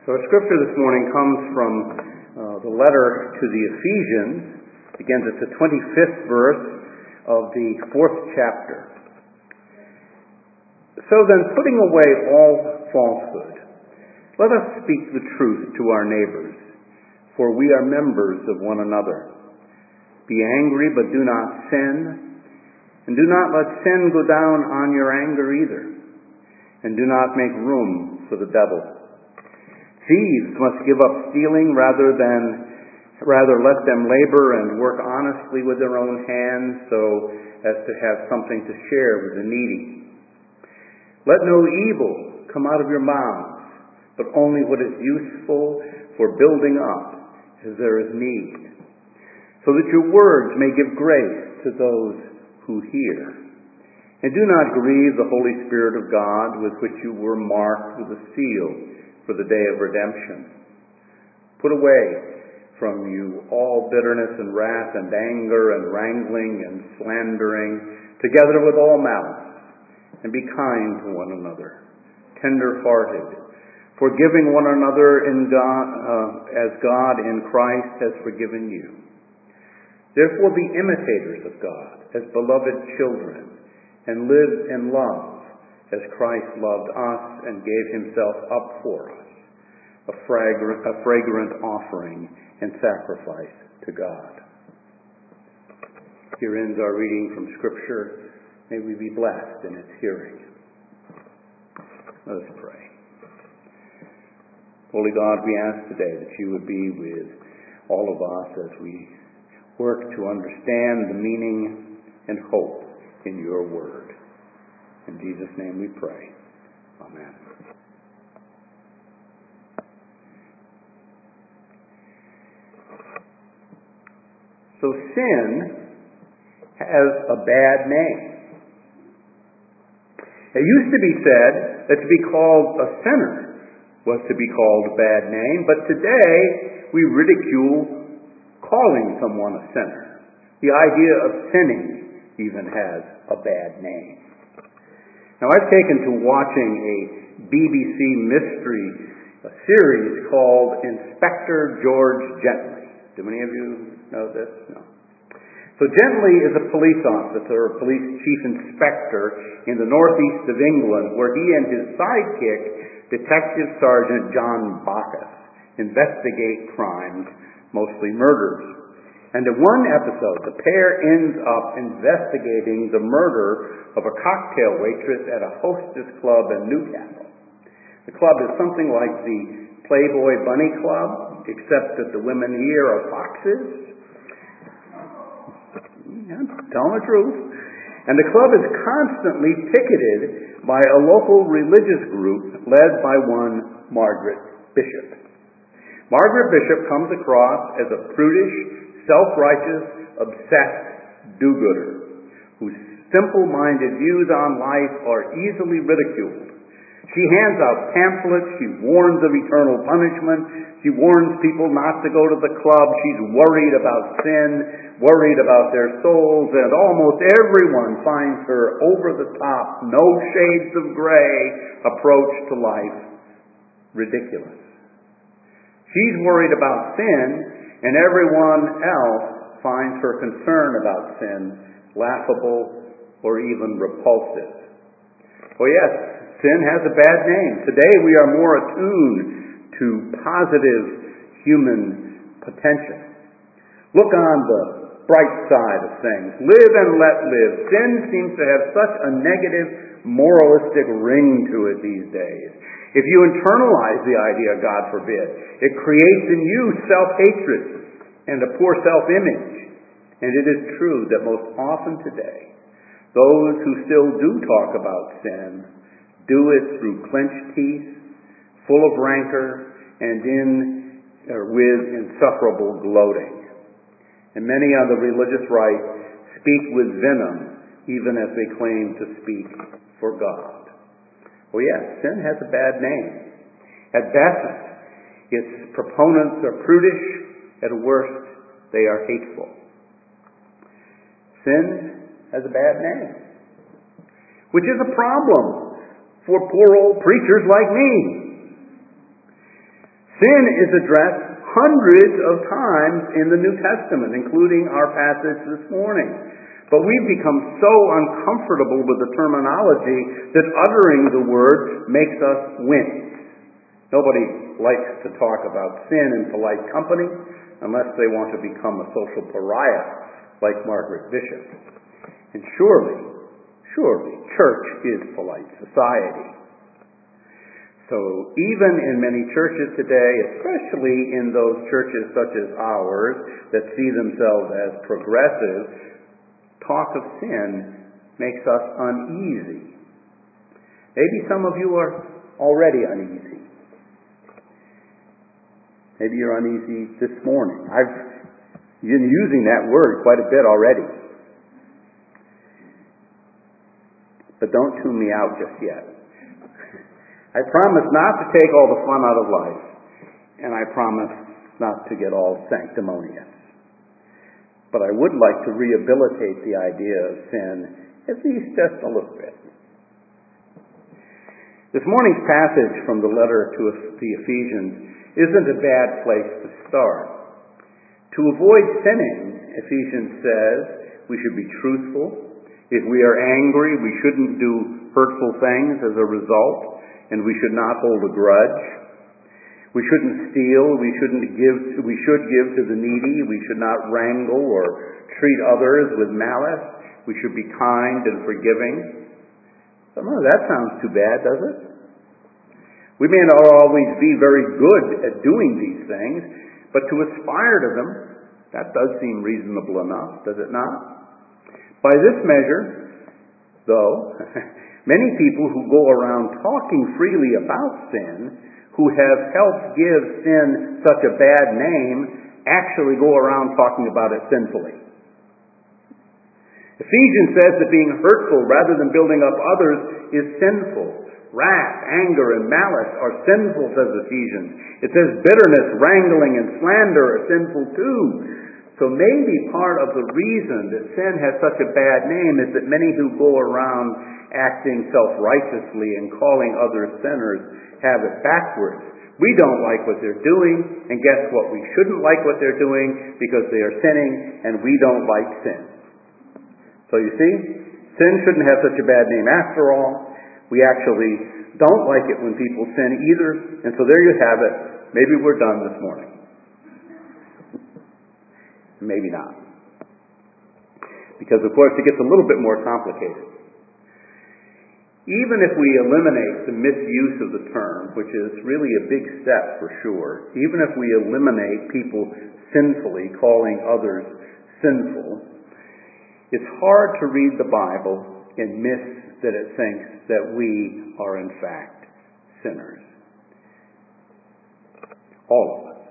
So our scripture this morning comes from the letter to the Ephesians. It begins at the 25th verse of the 4th chapter. So then, putting away all falsehood, let us speak the truth to our neighbors, for we are members of one another. Be angry, but do not sin, and do not let sin go down on your anger either, and do not make room for the devil. Thieves must give up stealing, rather let them labor and work honestly with their own hands, so as to have something to share with the needy. Let no evil come out of your mouths, but only what is useful for building up as there is need, so that your words may give grace to those who hear. And do not grieve the Holy Spirit of God, with which you were marked with a seal for the day of redemption. Put away from you all bitterness and wrath and anger and wrangling and slandering, together with all malice, and be kind to one another, tender-hearted, forgiving one another in God, as God in Christ has forgiven you. Therefore be imitators of God as beloved children, and live in love as Christ loved us and gave himself up for us, a fragrant offering and sacrifice to God. Here ends our reading from Scripture. May we be blessed in its hearing. Let us pray. Holy God, we ask today that you would be with all of us as we work to understand the meaning and hope in your word. In Jesus' name we pray. Amen. So sin has a bad name. It used to be said that to be called a sinner was to be called a bad name, but today we ridicule calling someone a sinner. The idea of sinning even has a bad name. Now, I've taken to watching a BBC mystery series called Inspector George Gently. Do many of you know this? No. So Gently is a police officer, a police chief inspector in the northeast of England, where he and his sidekick, Detective Sergeant John Bacchus, investigate crimes, mostly murders. And in one episode, the pair ends up investigating the murder of a cocktail waitress at a hostess club in Newcastle. The club is something like the Playboy Bunny Club, except that the women here are foxes. Yeah, telling the truth. And the club is constantly picketed by a local religious group led by one Margaret Bishop. Margaret Bishop comes across as a prudish, self-righteous, obsessed do-gooder whose simple-minded views on life are easily ridiculed. She hands out pamphlets. She warns of eternal punishment. She warns people not to go to the club. She's worried about sin, worried about their souls, and almost everyone finds her over-the-top, no shades of gray approach to life ridiculous. She's worried about sin, and everyone else finds her concern about sin laughable or even repulsive. Oh yes, sin has a bad name. Today we are more attuned to positive human potential. Look on the bright side of things. Live and let live. Sin seems to have such a negative, moralistic ring to it these days. If you internalize the idea, God forbid, it creates in you self-hatred and a poor self-image. And it is true that most often today, those who still do talk about sin do it through clenched teeth, full of rancor, and with insufferable gloating. And many on the religious right speak with venom, even as they claim to speak for God. Well, yes, sin has a bad name. At best, its proponents are prudish. At worst, they are hateful. Sin has a bad name, which is a problem for poor old preachers like me. Sin is addressed hundreds of times in the New Testament, including our passage this morning. But we've become so uncomfortable with the terminology that uttering the word makes us wince. Nobody likes to talk about sin in polite company unless they want to become a social pariah like Margaret Bishop. And surely, church is polite society. So even in many churches today, especially in those churches such as ours that see themselves as progressive, talk of sin makes us uneasy. Maybe some of you are already uneasy. Maybe you're uneasy this morning. I've been using that word quite a bit already. But don't tune me out just yet. I promise not to take all the fun out of life, and I promise not to get all sanctimonious. But I would like to rehabilitate the idea of sin, at least just a little bit. This morning's passage from the letter to the Ephesians isn't a bad place to start. To avoid sinning, Ephesians says, we should be truthful. If we are angry, we shouldn't do hurtful things as a result, and we should not hold a grudge. We shouldn't steal. We should give to the needy. We should not wrangle or treat others with malice. We should be kind and forgiving. But no, that sounds too bad, does it? We may not always be very good at doing these things, but to aspire to them, that does seem reasonable enough, does it not? By this measure, though, many people who go around talking freely about sin, who have helped give sin such a bad name, actually go around talking about it sinfully. Ephesians says that being hurtful rather than building up others is sinful. Wrath, anger, and malice are sinful, says Ephesians. It says bitterness, wrangling, and slander are sinful too. So maybe part of the reason that sin has such a bad name is that many who go around acting self-righteously and calling others sinners have it backwards. We don't like what they're doing, and guess what? We shouldn't like what they're doing because they are sinning, and we don't like sin. So you see, sin shouldn't have such a bad name after all. We actually don't like it when people sin either, and so there you have it. Maybe we're done this morning. Maybe not. Because, of course, it gets a little bit more complicated. Even if we eliminate the misuse of the term, which is really a big step for sure, even if we eliminate people sinfully calling others sinful, it's hard to read the Bible and miss that it thinks that we are in fact sinners. All of us.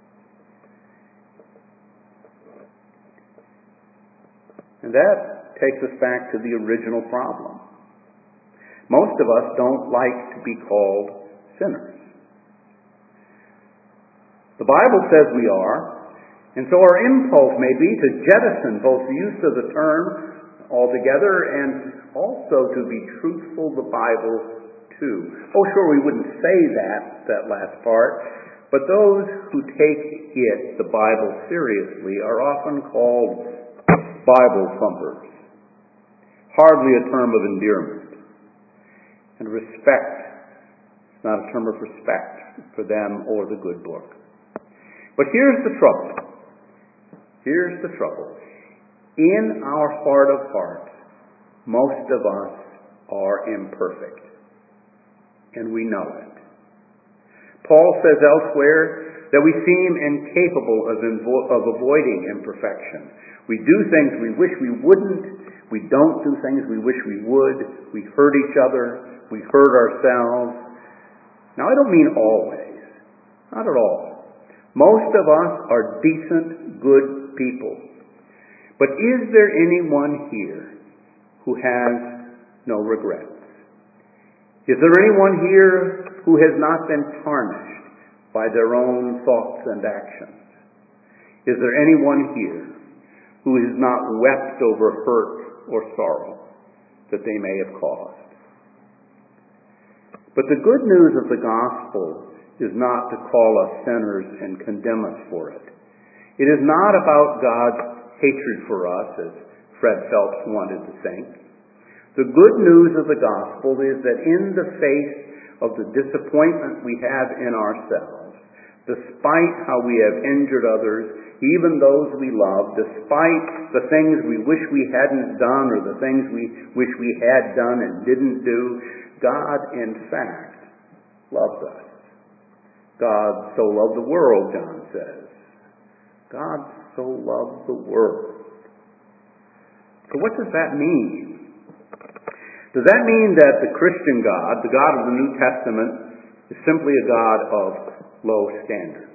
And that takes us back to the original problem. Most of us don't like to be called sinners. The Bible says we are, and so our impulse may be to jettison both the use of the term altogether and also to be truthful to the Bible too. Oh, sure, we wouldn't say that last part, but those who take it, the Bible, seriously are often called Bible thumpers. Hardly a term of endearment. And respect, it's not a term of respect for them or the good book. But here's the trouble. Here's the trouble. In our heart of hearts, most of us are imperfect. And we know it. Paul says elsewhere that we seem incapable of avoiding imperfection. We do things we wish we wouldn't. We don't do things we wish we would. We hurt each other. We hurt ourselves. Now, I don't mean always. Not at all. Most of us are decent, good people. But is there anyone here who has no regrets? Is there anyone here who has not been tarnished by their own thoughts and actions? Is there anyone here who has not wept over hurt or sorrow that they may have caused? But the good news of the gospel is not to call us sinners and condemn us for it. It is not about God's hatred for us, as Fred Phelps wanted to think. The good news of the gospel is that in the face of the disappointment we have in ourselves, despite how we have injured others, even those we love, despite the things we wish we hadn't done or the things we wish we had done and didn't do, God, in fact, loves us. God so loved the world, John says. God so loved the world. So what does that mean? Does that mean that the Christian God, the God of the New Testament, is simply a God of low standards?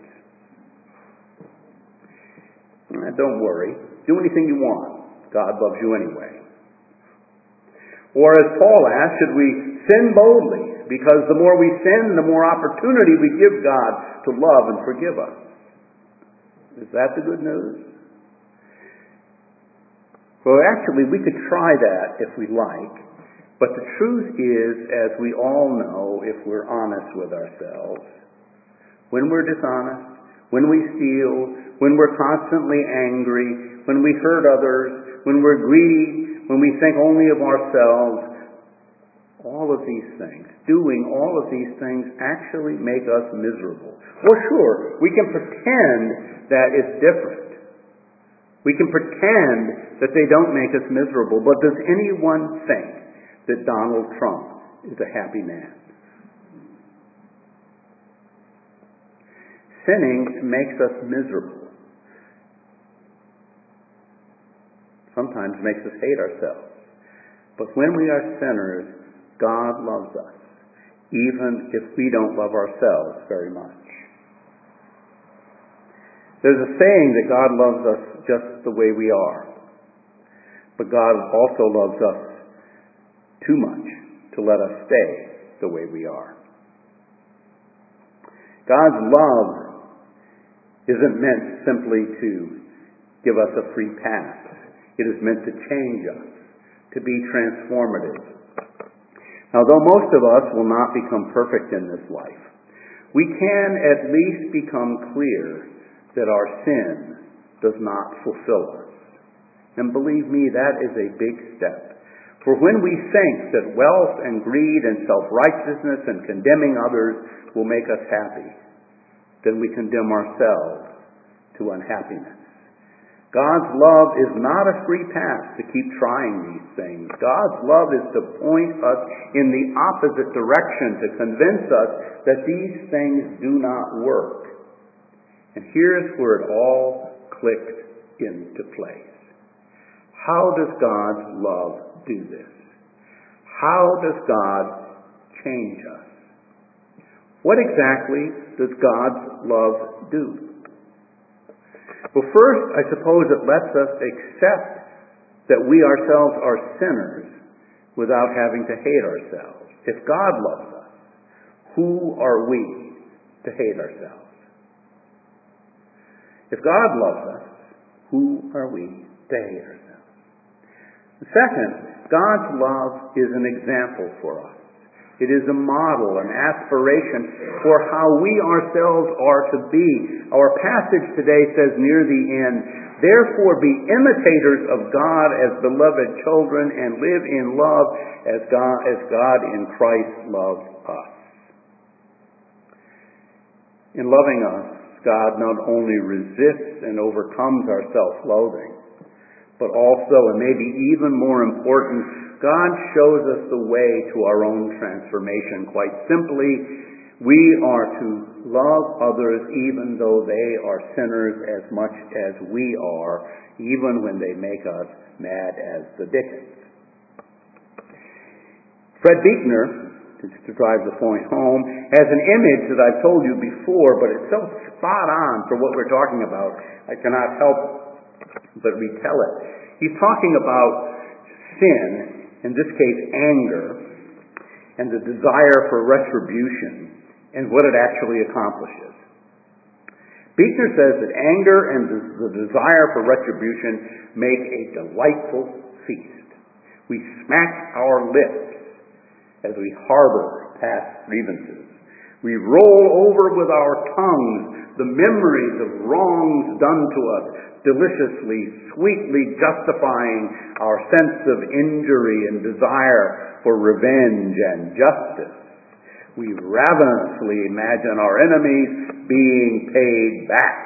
Don't worry. Do anything you want. God loves you anyway. Or as Paul asked, should we sin boldly? Because the more we sin, the more opportunity we give God to love and forgive us. Is that the good news? Well, actually, we could try that if we like. But the truth is, as we all know, if we're honest with ourselves, when we're dishonest, when we steal, when we're constantly angry, when we hurt others, when we're greedy, when we think only of ourselves, all of these things, doing all of these things actually make us miserable. Well, sure, we can pretend that it's different. We can pretend that they don't make us miserable, but does anyone think that Donald Trump is a happy man? Sinning makes us miserable. Sometimes makes us hate ourselves. But when we are sinners, God loves us, even if we don't love ourselves very much. There's a saying that God loves us just the way we are. But God also loves us too much to let us stay the way we are. God's love isn't meant simply to give us a free pass. It is meant to change us, to be transformative. Now, though most of us will not become perfect in this life, we can at least become clear that our sin does not fulfill us. And believe me, that is a big step. For when we think that wealth and greed and self-righteousness and condemning others will make us happy, then we condemn ourselves to unhappiness. God's love is not a free pass to keep trying these things. God's love is to point us in the opposite direction, to convince us that these things do not work. And here's where it all clicks into place. How does God's love do this? How does God change us? What exactly does God's love do? Well, first, I suppose it lets us accept that we ourselves are sinners without having to hate ourselves. If God loves us, who are we to hate ourselves? If God loves us, who are we to hate ourselves? Second, God's love is an example for us. It is a model, an aspiration for how we ourselves are to be. Our passage today says near the end, "Therefore be imitators of God as beloved children and live in love as God in Christ loved us." In loving us, God not only resists and overcomes our self-loathing, but also, and maybe even more important, God shows us the way to our own transformation. Quite simply, we are to love others even though they are sinners as much as we are, even when they make us mad as the Dickens. Fred Buechner, to drive the point home, has an image that I've told you before, but it's so spot on for what we're talking about, I cannot help but retell it. He's talking about sin, in this case anger, and the desire for retribution, and what it actually accomplishes. Buechner says that anger and the desire for retribution make a delightful feast. We smack our lips as we harbor past grievances. We roll over with our tongues the memories of wrongs done to us, deliciously, sweetly justifying our sense of injury and desire for revenge and justice. We ravenously imagine our enemies being paid back.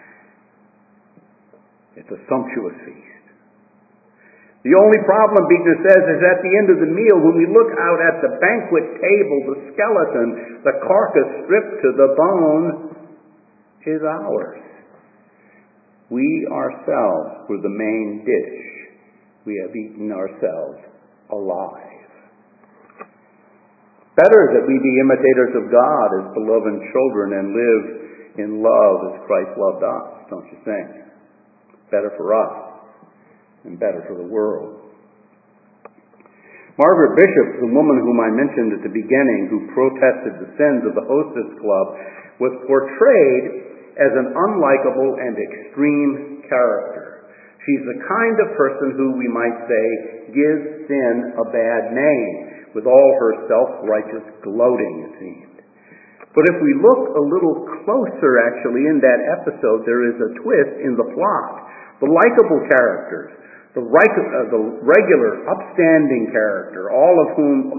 It's a sumptuous feast. The only problem, Buechner says, is at the end of the meal, when we look out at the banquet table, the skeleton, the carcass stripped to the bone, is ours. We ourselves were the main dish. We have eaten ourselves alive. Better that we be imitators of God as beloved children and live in love as Christ loved us, don't you think? Better for us and better for the world. Margaret Bishop, the woman whom I mentioned at the beginning, who protested the sins of the Hostess Club, was portrayed as an unlikable and extreme character. She's the kind of person who, we might say, gives sin a bad name, with all her self-righteous gloating, it seemed. But if we look a little closer, actually, in that episode, there is a twist in the plot. The likable characters, the regular, upstanding all of whom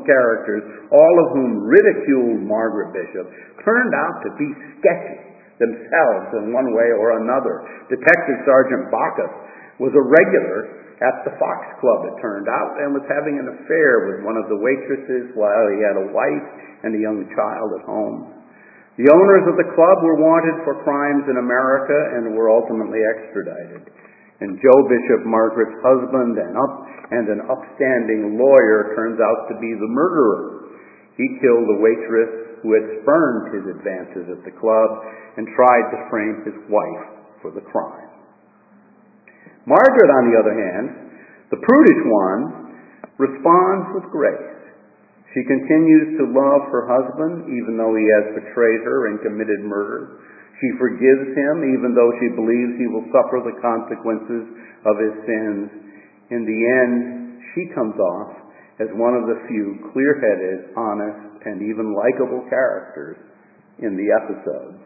ridiculed Margaret Bishop, turned out to be sketchy themselves in one way or another. Detective Sergeant Bacchus was a regular at the Fox Club, it turned out, and was having an affair with one of the waitresses while he had a wife and a young child at home. The owners of the club were wanted for crimes in America and were ultimately extradited. And Joe Bishop, Margaret's husband and an upstanding lawyer, turns out to be the murderer. He killed the waitress who had spurned his advances at the club and tried to frame his wife for the crime. Margaret, on the other hand, the prudish one, responds with grace. She continues to love her husband even though he has betrayed her and committed murder. She forgives him even though she believes he will suffer the consequences of his sins. In the end, she comes off as one of the few clear-headed, honest, and even likable characters in the episode.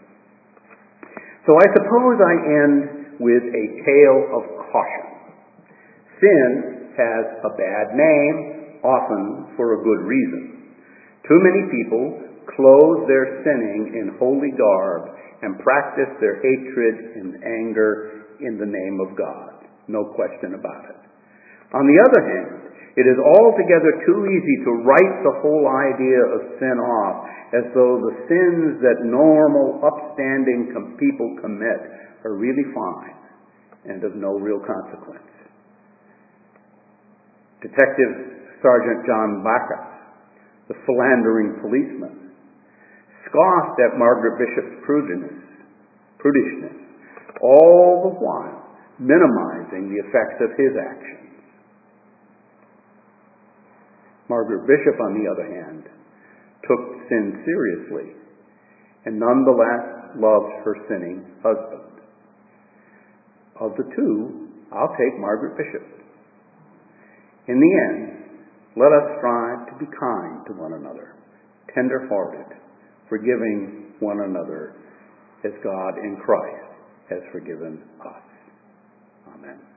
So I suppose I end with a tale of caution. Sin has a bad name, often for a good reason. Too many people clothe their sinning in holy garb and practice their hatred and anger in the name of God. No question about it. On the other hand, it is altogether too easy to write the whole idea of sin off as though the sins that normal, upstanding people commit are really fine and of no real consequence. Detective Sergeant John Bacchus, the philandering policeman, scoffed at Margaret Bishop's prudishness, all the while minimizing the effects of his actions. Margaret Bishop, on the other hand, took sin seriously and nonetheless loved her sinning husband. Of the two, I'll take Margaret Bishop. In the end, let us strive to be kind to one another, tender-hearted, forgiving one another as God in Christ has forgiven us. Amen.